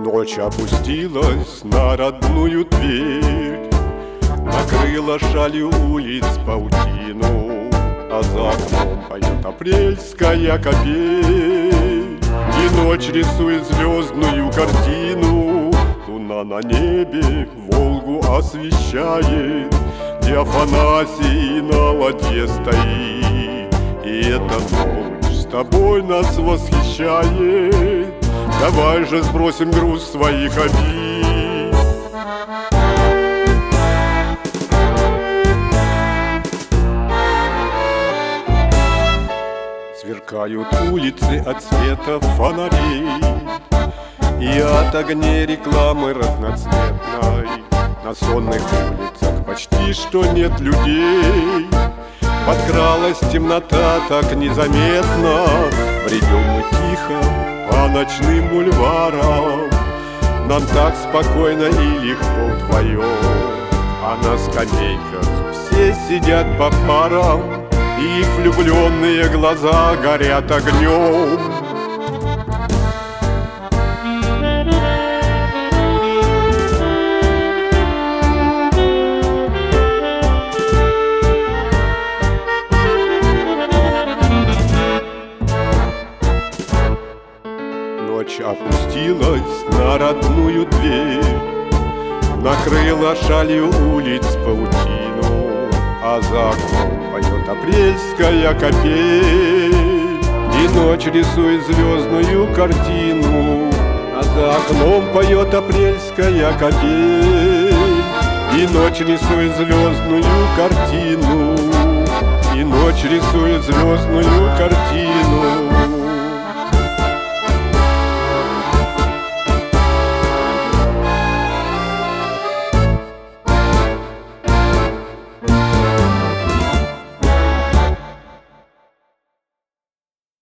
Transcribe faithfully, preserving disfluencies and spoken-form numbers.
Ночь опустилась на родную дверь, накрыла шалью улиц паутину, а за окном поет апрельская капель. И ночь рисует звездную картину, луна на небе Волгу освещает, где Афанасий на ладье стоит. И эта ночь с тобой нас восхищает. Давай же сбросим груз своих обид. Сверкают улицы от света фонарей и от огней рекламы разноцветной. На сонных улицах почти что нет людей. Подкралась темнота так незаметно. Бредем мы тихо по ночным бульварам. Нам так спокойно и легко вдвоем. А на скамейках все сидят по парам, и их влюбленные глаза горят огнем. Ночь опустилась на родную дверь, накрыла шалью улиц паутину, а за окном поет апрельская капель. И ночь рисует звездную картину, а за окном поет апрельская капель. И ночь рисует звездную картину, и ночь рисует звездную картину.